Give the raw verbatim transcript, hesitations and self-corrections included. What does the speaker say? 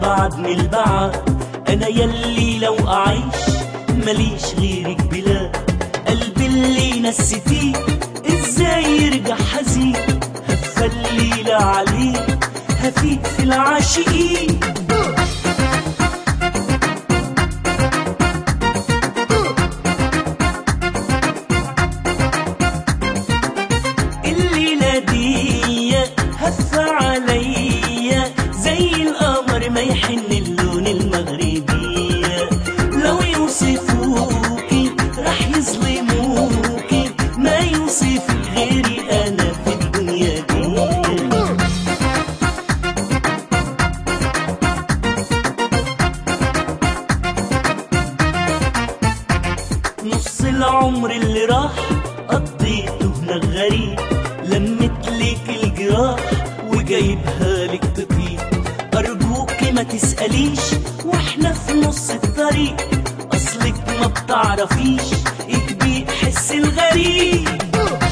أبعد من البعد. أنا يلي لو أعيش مليش غيرك بلا قلبي اللي نسيتيه، إزاي يرجع حزين؟ هفى الليلة عليه هفيق في العاشقين. الليلة دي هفى عليا زي القمر ما يحن اللون المغربي، لو يوصفوكي رح يظلموكي، ما يوصفك غيري أنا في الدنيا دي. نص العمر اللي راح قضيته هنا غريب، لمتلك الجراح وجايبها لك تطيب. أرجوكي ما تسأليش واحنا في نص الطريق، أصلك ما بتعرفيش إيه بيحس الغريب.